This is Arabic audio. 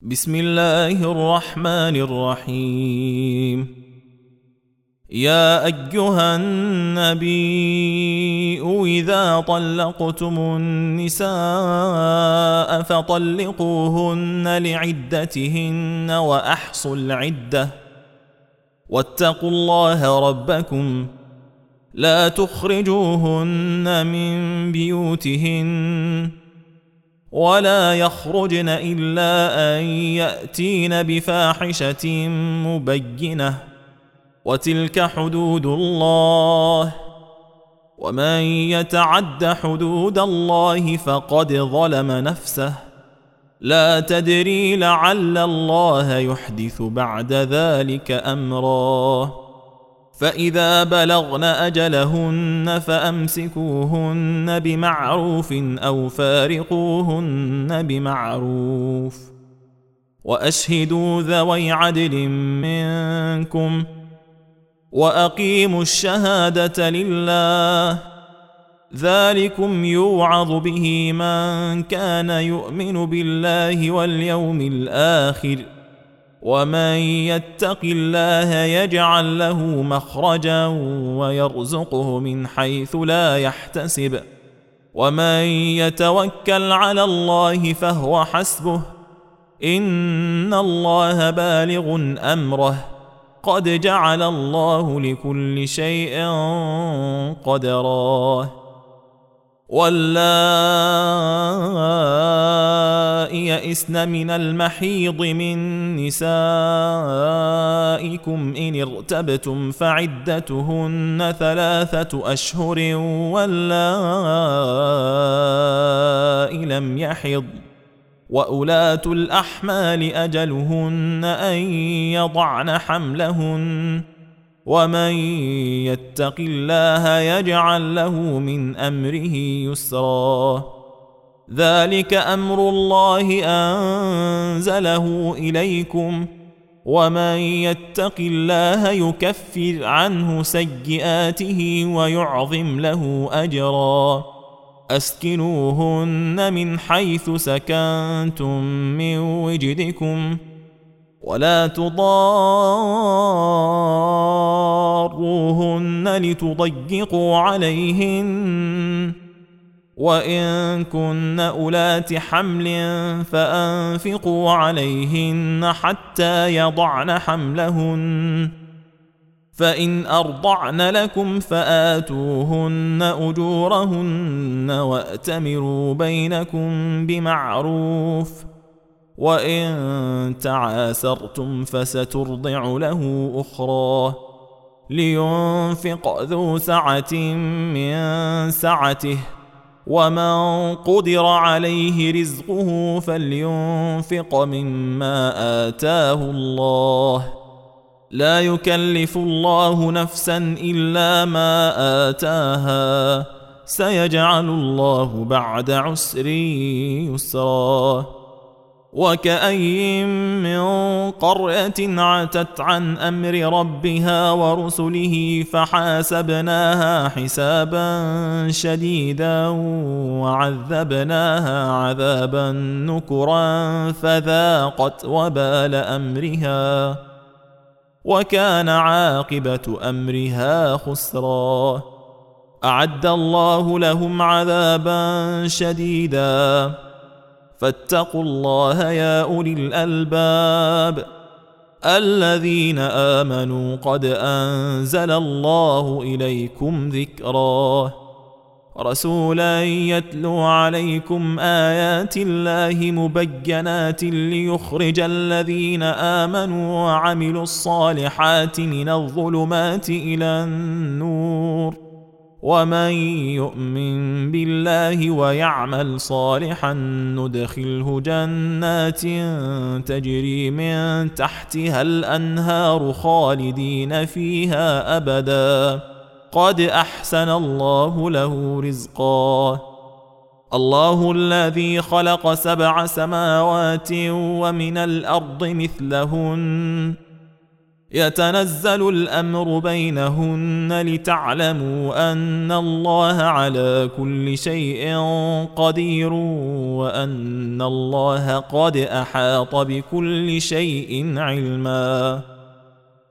بسم الله الرحمن الرحيم. يا أيها النبي إذا طلقتم النساء فطلقوهن لعدتهن وأحصوا العدة واتقوا الله ربكم لا تخرجوهن من بيوتهن ولا يخرجن إلا أن يأتين بفاحشة مبينة وتلك حدود الله ومن يتعد حدود الله فقد ظلم نفسه لا تدري لعل الله يحدث بعد ذلك أمرا. فإذا بلغن أجلهن فأمسكوهن بمعروف أو فارقوهن بمعروف وأشهدوا ذوي عدل منكم وأقيموا الشهادة لله ذلكم يوعظ به من كان يؤمن بالله واليوم الآخر ومن يتق الله يجعل له مخرجا ويرزقه من حيث لا يحتسب ومن يتوكل على الله فهو حسبه إن الله بالغ أمره قد جعل الله لكل شيء قدرا. واللائي يئسن من المحيض من نسائكم إن ارتبتم فعدتهن 3 أشهر واللائي لم يحض وأولاة الأحمال أجلهن أن يضعن حملهن ومن يتق الله يجعل له من أمره يسرا. ذلك أمر الله أنزله إليكم ومن يتق الله يكفر عنه سيئاته ويعظم له أجرا. أسكنوهن من حيث سكنتم من وجدكم ولا تضاروهن لتضيقوا عليهن وإن كن أولات حمل فأنفقوا عليهن حتى يضعن حملهن فإن أرضعن لكم فآتوهن أجورهن وأتمروا بينكم بمعروف وإن تعاسرتم فسترضع له أخرى لينفق ذو سعة من سعته ومن قدر عليه رزقه فلينفق مما آتاه الله لا يكلف الله نفسا إلا ما آتاها سيجعل الله بعد عسر يسرا. وكأي من قرية عتت عن أمر ربها ورسله فحاسبناها حسابا شديدا وعذبناها عذابا نكرا فذاقت وبال أمرها وكان عاقبة أمرها خسرا. أعد الله لهم عذابا شديدا فاتقوا الله يا أولي الألباب الذين آمنوا قد أنزل الله إليكم ذكرا رسولا يتلو عليكم آيات الله مبينات ليخرج الذين آمنوا وعملوا الصالحات من الظلمات إلى النور ومن يؤمن بالله ويعمل صالحا ندخله جنات تجري من تحتها الأنهار خالدين فيها أبدا قد أحسن الله له رزقا. الله الذي خلق 7 سماوات ومن الأرض مثلهن يتنزل الأمر بينهن لتعلموا أن الله على كل شيء قدير وأن الله قد أحاط بكل شيء علما.